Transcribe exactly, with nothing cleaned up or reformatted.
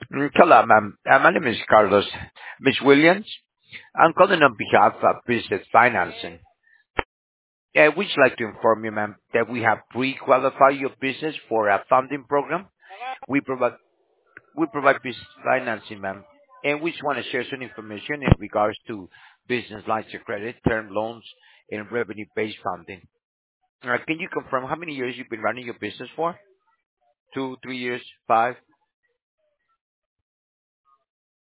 Mm, Hello, ma'am. Uh, My name is Carlos. Miss Williams, I'm calling on behalf of Business Financing. I would like to inform you, ma'am, that we have pre-qualified your business for a funding program. We provide we provide business financing, ma'am, and we just want to share some information in regards to business lines of credit, term loans, and revenue-based funding. Uh, Can you confirm how many years you've been running your business for? Two, three years, five?